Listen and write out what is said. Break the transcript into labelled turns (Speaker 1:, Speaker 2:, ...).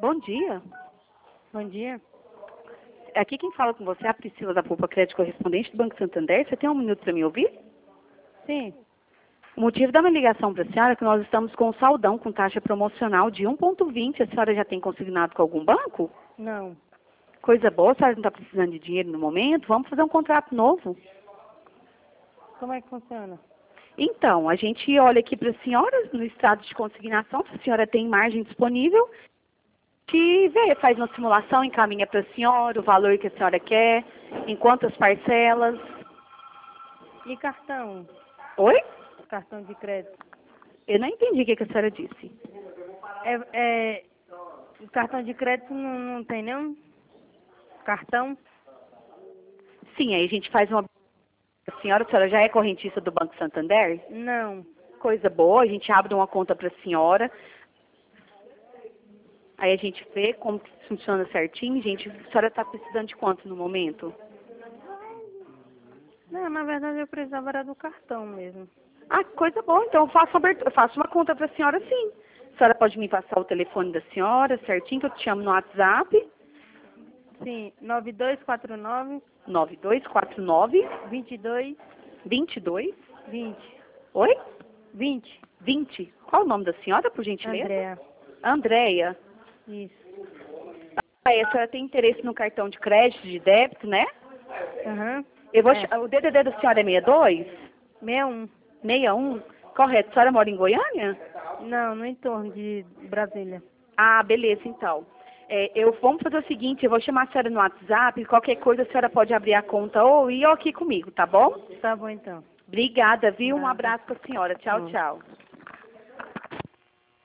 Speaker 1: Bom dia.
Speaker 2: Bom dia.
Speaker 1: Aqui quem fala com você é a Priscila da Poupa Crédito Correspondente do Banco Santander. Você tem um minuto para me ouvir?
Speaker 2: Sim.
Speaker 1: O motivo da minha ligação para a senhora é que nós estamos com um saldão com taxa promocional de 1,20. A senhora já tem consignado com algum banco?
Speaker 2: Não.
Speaker 1: Coisa boa, a senhora não está precisando de dinheiro no momento? Vamos fazer um contrato novo.
Speaker 2: Como é que funciona?
Speaker 1: Então, a gente olha aqui para a senhora no extrato de consignação, se a senhora tem margem disponível, que vê, faz uma simulação, encaminha para a senhora o valor que a senhora quer, em quantas parcelas.
Speaker 2: E cartão?
Speaker 1: Oi?
Speaker 2: Cartão de crédito?
Speaker 1: Eu não entendi o que a senhora disse.
Speaker 2: O cartão de crédito não tem nenhum cartão?
Speaker 1: Sim, aí a gente faz uma... A senhora já é correntista do Banco Santander?
Speaker 2: Não.
Speaker 1: Coisa boa, a gente abre uma conta para a senhora. Aí a gente vê como que funciona certinho. Gente, a senhora está precisando de quanto no momento?
Speaker 2: Não, na verdade eu precisava era do cartão mesmo.
Speaker 1: Ah, coisa boa, então eu faço uma conta para a senhora sim. A senhora pode me passar o telefone da senhora certinho, que eu te chamo no WhatsApp.
Speaker 2: Sim, 9249
Speaker 1: 9249
Speaker 2: 22
Speaker 1: 22
Speaker 2: 20.
Speaker 1: Oi?
Speaker 2: 20.
Speaker 1: 20. Qual o nome da senhora, por gentileza?
Speaker 2: Andréa.
Speaker 1: Andréia.
Speaker 2: Isso.
Speaker 1: Aí, a senhora tem interesse no cartão de crédito, de débito, né?
Speaker 2: Aham.
Speaker 1: O DDD da senhora é 62?
Speaker 2: 61.
Speaker 1: 61? Correto. A senhora mora em Goiânia?
Speaker 2: Não, no entorno de Brasília.
Speaker 1: Ah, beleza, então. Vamos fazer o seguinte, eu vou chamar a senhora no WhatsApp, qualquer coisa a senhora pode abrir a conta ou ir aqui comigo, tá bom?
Speaker 2: Tá bom então.
Speaker 1: Obrigada, viu? Um
Speaker 2: Nada.
Speaker 1: abraço para a senhora. Tchau, tchau.